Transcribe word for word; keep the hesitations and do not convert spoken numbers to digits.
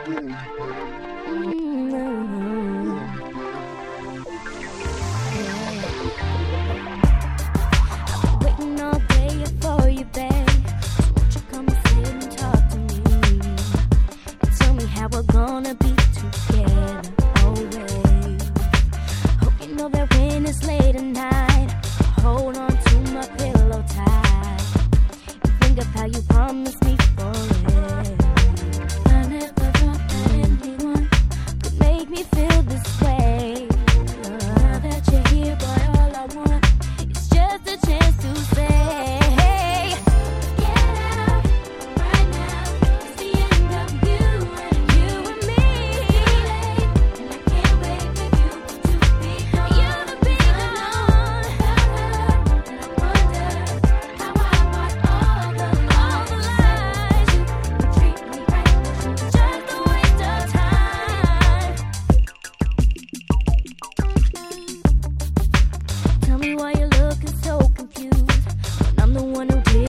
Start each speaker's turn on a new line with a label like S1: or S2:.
S1: Waiting all day for you, babe. Won't you come and sit and talk to me and tell me how we're gonna be together always? Hope you know that when it's late at night, hold on to my pillow tight and think of how you promised me forever.